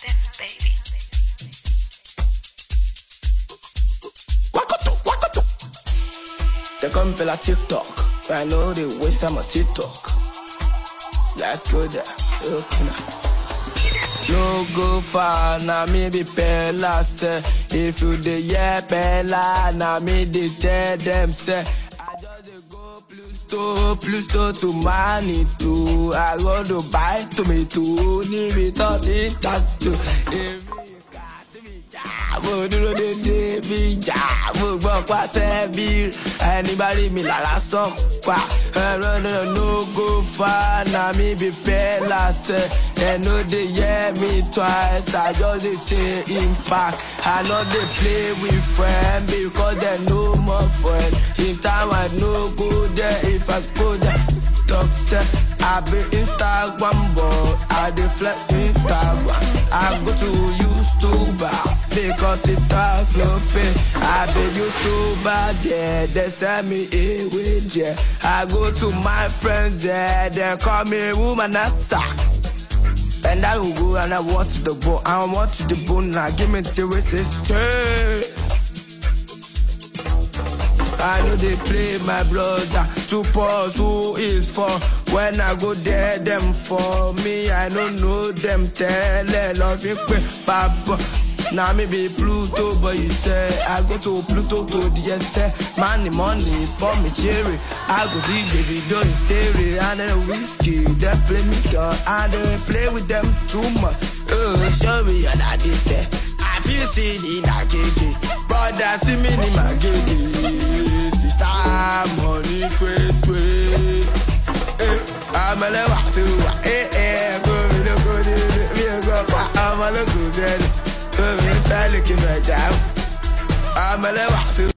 Dance baby. They come for la TikTok. I know they waste time on TikTok. Let's go there. Okay, now. No go far, now me be pella say. If you dey yeah pella, now me dey tell them say. I just dey go plus to money too. I go to buy tomato, need me talking tattoo. Anybody me la la song pa. No go far, now me be pella say. They know they hear me twice. I just dey take impact. I know they play with friends because they know my friend. In time I no go there. If I go there, talk say I be Instagram boy. I dey flex Instagram. I go to YouTube because it talk no pay. I be YouTube there. They send me away there. I go to my friends there. They call me woman asa. And I will go and I watch the ball. I watch the ball now. Give me the resistance. I know they play my brother. To pause who is for. When I go there, them for me. I don't know them. Tell love you quick, papa. Now me be Pluto, but you say I go to Pluto to the say money for me cherry. I go DJ video in series and then whiskey. They play me girl and they play with them too much. Show me your daddy stay. I feel see in a KK, but I see me in my KK. Sister money straight. I'm a level I'm a look I'm a